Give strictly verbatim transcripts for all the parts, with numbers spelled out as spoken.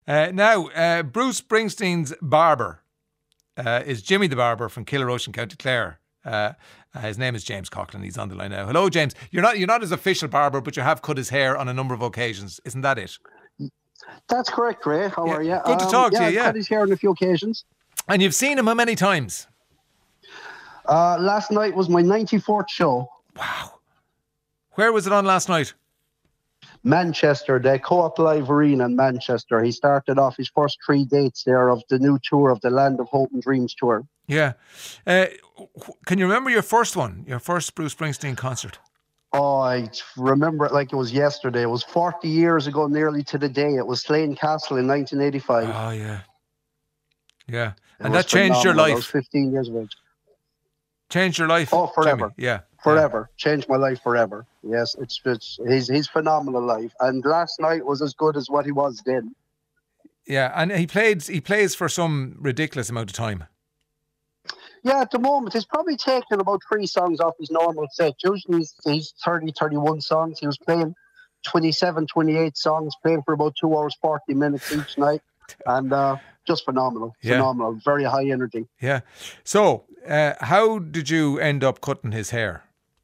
Uh, now, uh, Bruce Springsteen's barber uh, is Jimmy the Barber from Killerotion, County Clare. Uh, uh, his name is James Coughlin. He's on the line now. Hello, James. You're not you're not his official barber, but you have cut his hair on a number of occasions. Isn't that it? That's correct, Ray. How yeah. are you? Good to um, talk yeah, to you. I've Yeah, cut his hair on a few occasions. And you've seen him how many times? Uh, last night was my ninety-fourth show. Wow. Where was it on last night? Manchester, the Co-op Live Arena in Manchester. He started off his first three dates there of the new tour of the Land of Hope and Dreams tour. Yeah. Uh, can you remember your first one, your first Bruce Springsteen concert? Oh, I remember it like it was yesterday. It was forty years ago, nearly to the day. It was Slane Castle in nineteen eighty-five. Oh, yeah. Yeah. It and that changed your phenomenal. life. I was fifteen years of age. Changed your life? Oh, forever. Jimmy. Yeah. Forever. Yeah. Changed my life forever. Yes, it's, it's he's, he's phenomenal live. And last night was as good as what he was then. Yeah, and he played. He plays for some ridiculous amount of time. Yeah, at the moment, he's probably taken about three songs off his normal set. Usually he's, he's thirty, thirty-one songs. He was playing twenty-seven, twenty-eight songs, playing for about two hours, forty minutes each night. And uh, just phenomenal. Yeah. Phenomenal. Very high energy. Yeah. So, uh, how did you end up cutting his hair?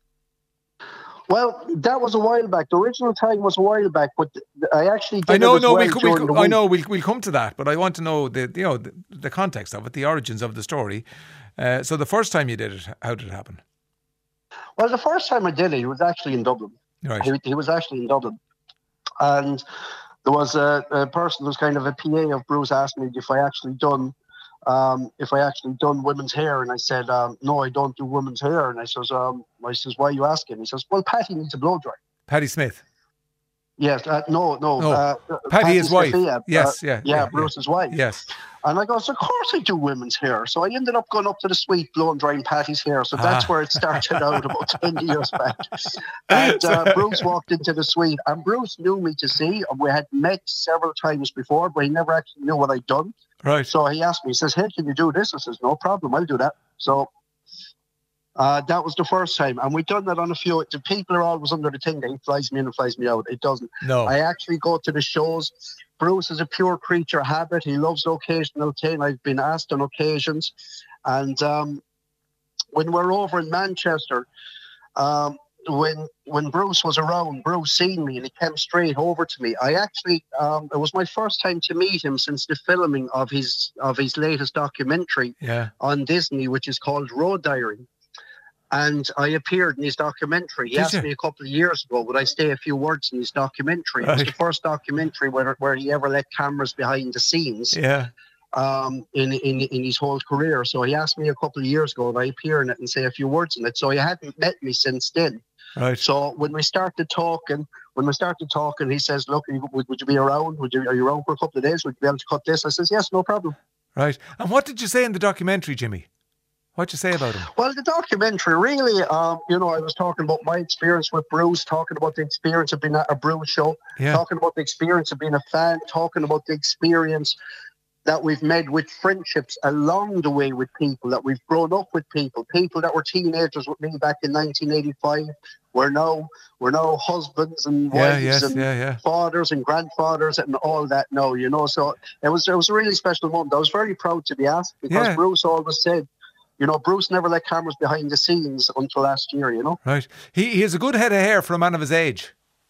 Well, that was a while back. The original time was a while back, but I actually did I know, it as no, well we'll, during we'll, the I week. know, we'll, we'll come to that, but I want to know the, you know, the, the context of it, the origins of the story. Uh, so, the first time you did it, how did it happen? Well, the first time I did it, he was actually in Dublin. Right. He, he was actually in Dublin, and there was a, a person who's kind of a P A of Bruce asked me if I actually done. Um, if I actually done women's hair, and I said, um, no, I don't do women's hair. And I says, um, I says, why are you asking? He says, well, Patty needs a blow dry. Patty Smith. Yes, uh, no, no. No. Uh, Patty, his wife. Sophia, Yes, uh, yeah, yeah, yeah, Bruce's yeah. wife. Yes. And I goes, of course I do women's hair. So I ended up going up to the suite, blowing drying Patty's hair. So that's Ah. where it started out about ten years back. And uh, Bruce walked into the suite, and Bruce knew me to see. We had met several times before, but he never actually knew what I'd done. Right. So he asked me, he says, hey, can you do this? I says, no problem, I'll do that. So uh, that was the first time. And we've done that on a few. The people are always under the thing that he flies me in and flies me out. It doesn't. No. I actually go to the shows. Bruce is a pure creature of habit. He loves the occasional thing. I've been asked on occasions. And um, when we're over in Manchester, um, when when Bruce was around, Bruce seen me and he came straight over to me. I actually, um, it was my first time to meet him since the filming of his of his latest documentary Yeah. on Disney, which is called Road Diary. And I appeared in his documentary. He Did asked you? me a couple of years ago, would I say a few words in his documentary? It was Right. the first documentary where, where he ever let cameras behind the scenes Yeah. um, in, in in his whole career. So he asked me a couple of years ago, would I appear in it and say a few words in it? So he hadn't met me since then. Right. So when we started talking, when we started talking, he says, look, would, would you be around? Would you, are you around for a couple of days? Would you be able to cut this? I says, yes, no problem. Right. And what did you say in the documentary, Jimmy? What'd you say about him? Well, the documentary, really, um, you know, I was talking about my experience with Bruce, talking about the experience of being at a Bruce show, Yeah. talking about the experience of being a fan, talking about the experience that we've made with friendships along the way with people, that we've grown up with people, people that were teenagers with me back in nineteen eighty-five. We're now, we're now husbands and Yeah, wives yes, and yeah, yeah. fathers and grandfathers and all that now, you know. So it was, it was a really special moment. I was very proud to be asked because Yeah. Bruce always said, you know, Bruce never let cameras behind the scenes until last year, you know. Right. He he has a good head of hair for a man of his age.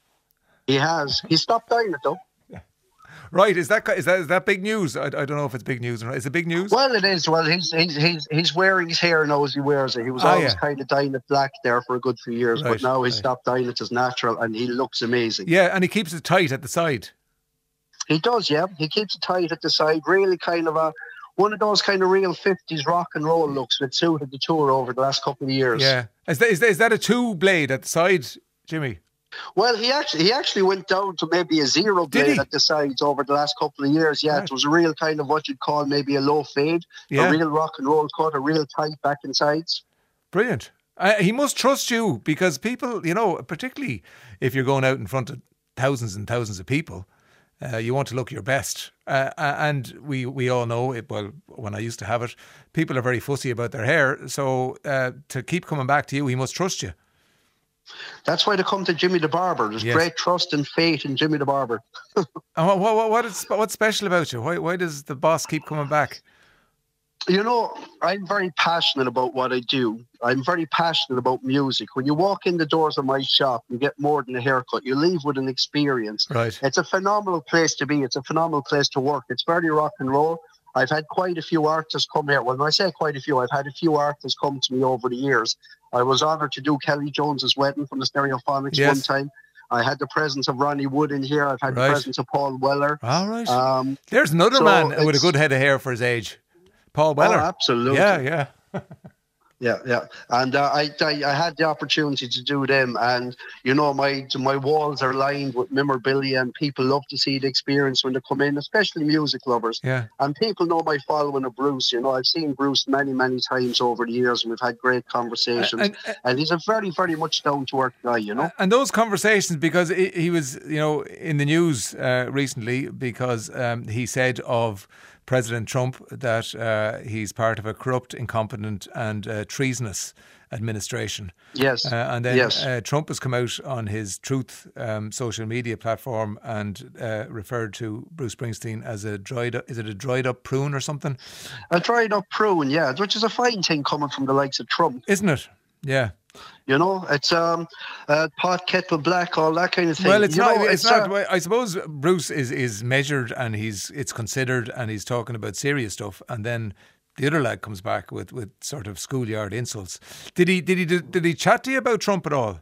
He has. He stopped dyeing it, though. Right. Is that is that is that big news? I, I don't know if it's big news or not. Is it big news? Well, it is. Well, he's he's he's, he's wearing his hair now as he wears it. He was Ah, always yeah. kind of dyeing it black there for a good few years, Right, but now he's right. stopped dyeing it as natural, and he looks amazing. Yeah, and he keeps it tight at the side. He does, yeah. He keeps it tight at the side, really kind of a one of those kind of real fifties rock and roll looks that suited the tour over the last couple of years. Yeah. Is that, is that, is that a two blade at the side, Jimmy? Well, he actually he actually went down to maybe a zero Did blade he? at the sides over the last couple of years. Yeah, Right. it was a real kind of what you'd call maybe a low fade, Yeah. a real rock and roll cut, a real tight back and sides. Brilliant. Uh, he must trust you because people, you know, particularly if you're going out in front of thousands and thousands of people, uh, you want to look your best. Uh, and we, we all know, it, well, when I used to have it, people are very fussy about their hair. So uh, to keep coming back to you, he must trust you. That's why they come to Jimmy the Barber. There's Yes. great trust and faith in Jimmy the Barber. And what, what, what is, what's special about you? Why, why does the boss keep coming back? You know, I'm very passionate about what I do. I'm very passionate about music. When you walk in the doors of my shop, you get more than a haircut. You leave with an experience. Right. It's a phenomenal place to be. It's a phenomenal place to work. It's very rock and roll. I've had quite a few artists come here. Well, when I say quite a few, I've had a few artists come to me over the years. I was honoured to do Kelly Jones's wedding from the Stereophonics Yes. one time. I had the presence of Ronnie Wood in here. I've had Right. the presence of Paul Weller. All right. Um, There's another so man with a it's- good head of hair for his age. Paul Weller. Oh, absolutely. Yeah, yeah. Yeah, yeah, and uh, I, I I had the opportunity to do them, and you know my my walls are lined with memorabilia, and people love to see the experience when they come in, especially music lovers. Yeah. And people know my following of Bruce. You know, I've seen Bruce many many times over the years, and we've had great conversations. And, And, and, he's a very very much down to earth guy. You know. and those conversations, because he he was, you know, in the news uh, recently because um, he said of President Trump that uh, he's part of a corrupt, incompetent and uh, treasonous administration. Yes. Uh, and then yes. uh, Trump has come out on his Truth um, social media platform and uh, referred to Bruce Springsteen as a dried up, is it a dried up prune or something? A dried up prune, yeah, which is a fine thing coming from the likes of Trump. Isn't it? Yeah. You know, it's um, uh, pot, kettle black, all that kind of thing. Well, it's you not. know, it's, not. uh, I suppose Bruce is, is measured and he's it's considered and he's talking about serious stuff, and then the other lad comes back with, with sort of schoolyard insults. Did he did he did he chat to you about Trump at all?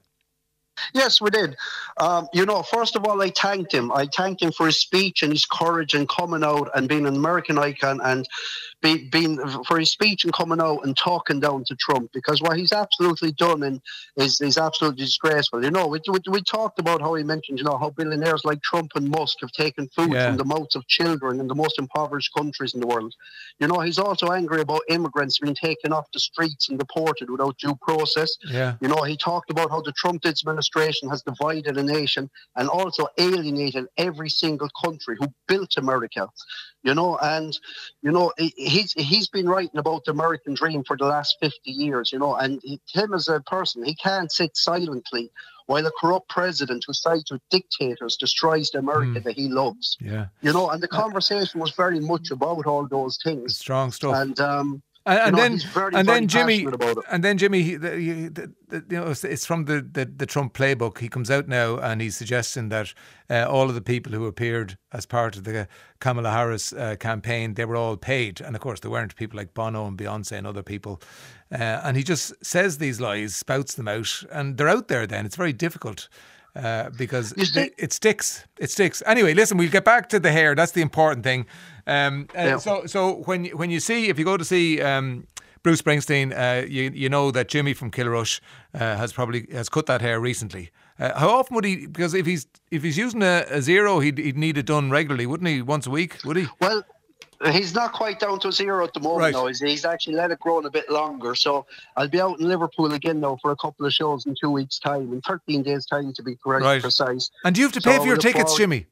Yes, we did. Um, you know, first of all, I thanked him. I thanked him for his speech and his courage and coming out and being an American icon, and be, being for his speech and coming out and talking down to Trump, because what he's absolutely done and is is absolutely disgraceful. You know, we, we we talked about how he mentioned, you know, how billionaires like Trump and Musk have taken food Yeah. from the mouths of children in the most impoverished countries in the world. You know, he's also angry about immigrants being taken off the streets and deported without due process. Yeah. You know, he talked about how the Trump administration has divided a nation and also alienated every single country who built America. You know, and, you know, he- he's he's been writing about the American dream for the last fifty years, you know, and he, him as a person, he can't sit silently while a corrupt president who sides with dictators destroys the America Mm. that he loves. Yeah. You know, and the conversation was very much about all those things. Strong stuff. And, um, And, and you know, then, he's very, and very then Jimmy, passionate about it. and then Jimmy, he, the, you, the, the, you know, it's, it's from the, the, the Trump playbook. He comes out now and he's suggesting that uh, all of the people who appeared as part of the Kamala Harris uh, campaign, they were all paid, and of course they weren't. People like Bono and Beyonce and other people, uh, and he just says these lies, spouts them out, and they're out there. Then it's very difficult. Uh, because You see- it, it sticks. It sticks. Anyway, listen, we'll get back to the hair. That's the important thing. Um, uh, Yeah. So, so when when you see, if you go to see um, Bruce Springsteen, uh, you you know that Jimmy from Kilrush uh, has probably has cut that hair recently. Uh, how often would he? Because if he's if he's using a, a zero, he'd he'd need it done regularly, wouldn't he? Once a week, would he? Well, he's not quite down to zero at the moment Right. now. He's, he's actually let it grow a bit longer. So I'll be out in Liverpool again now for a couple of shows in two weeks' time, in thirteen days' time to be correct, Right. precise. And do you have to pay So for your we look tickets, forward- Jimmy?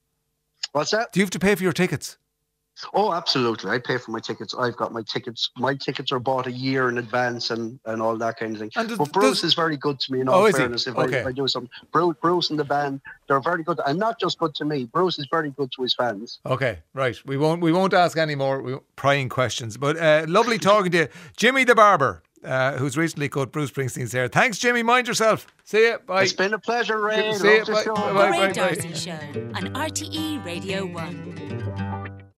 What's that? Do you have to pay for your tickets? Oh, absolutely. I pay for my tickets. I've got my tickets. My tickets are bought a year in advance and, and all that kind of thing. And does- but Bruce does- is very good to me in Oh, all is he? fairness. If, Okay. I, if I do something, Bruce, Bruce and the band, they're very good. And not just good to me. Bruce is very good to his fans. Okay, right. We won't we won't ask any more prying questions. But uh, lovely talking to you, Jimmy the Barber, uh, who's recently cut Bruce Springsteen's hair. Thanks, Jimmy. Mind yourself. See you. Bye. It's been a pleasure, Ray. See you. Love the Bye. show. Bye. The Bye. Ray Bye. Darcy Show on R T E Radio one.